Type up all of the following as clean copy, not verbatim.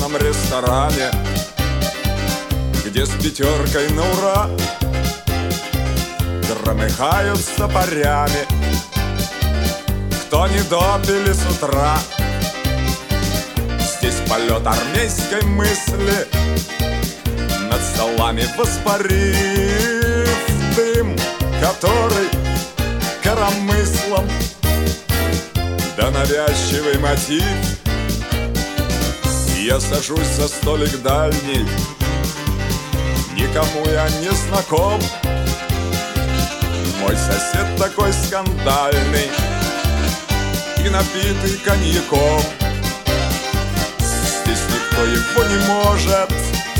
любимом ресторане, где с пятеркой на ура громыхаются парями, кто не допили с утра. Здесь полет армейской мысли, над столами воспарив дым, который коромыслом да навязчивый мотив. Я сажусь за столик дальний, никому я не знаком. Мой сосед такой скандальный и напитый коньяком. Здесь никто его не может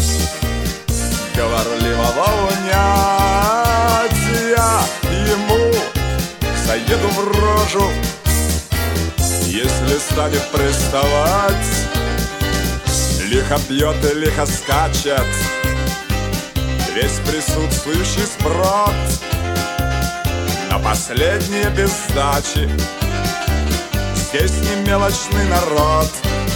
говорливого унять. Я ему заеду в рожу, если станет приставать. Лихо пьет и лихо скачет весь присутствующий сброд. На последние без сдачи здесь не мелочный народ.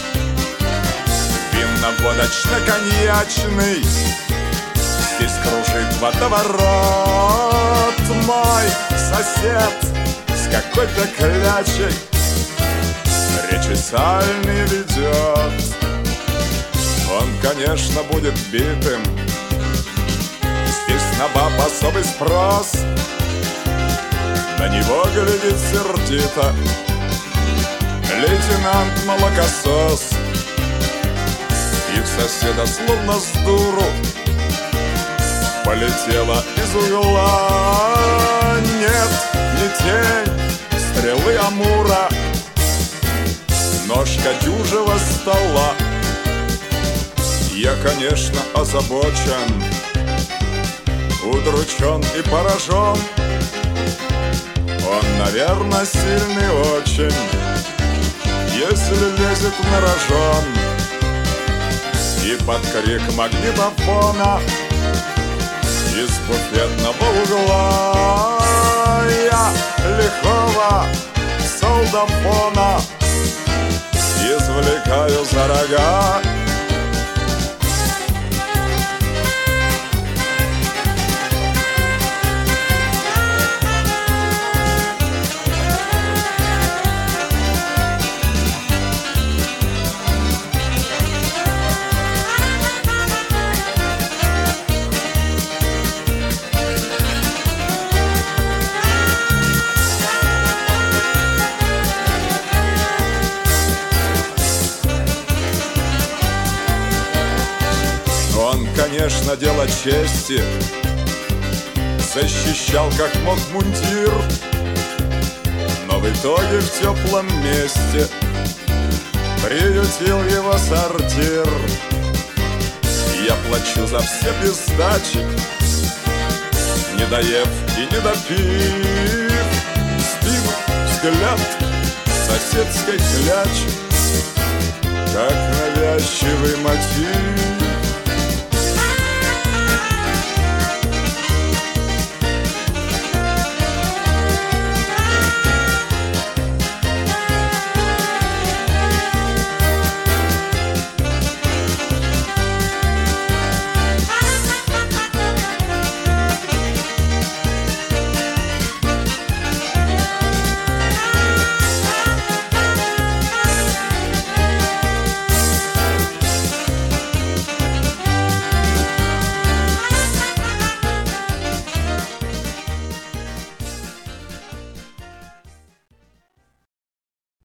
Винно-водочно-коньячный здесь кружит водоворот. Мой сосед с какой-то клячей речи сальные ведет. Он, конечно, будет битым, здесь на баб особый спрос. На него глядит сердито лейтенант молокосос. И в соседа словно с дуру полетела из угла. Нет, не тень стрелы Амура, ножка дюжего стола. Я, конечно, озабочен, удручен и поражен. Он, наверное, сильный очень, если лезет на рожон. И под крик магнитофона из буфетного угла я лихого солдафона извлекаю за рога. Конечно, дело чести защищал как мог мундир, но в итоге в теплом месте приютил его сортир. Я плачу за все без сдачи, не доев и не допив. Спину, взгляд соседской клячи, как навязчивый мотив.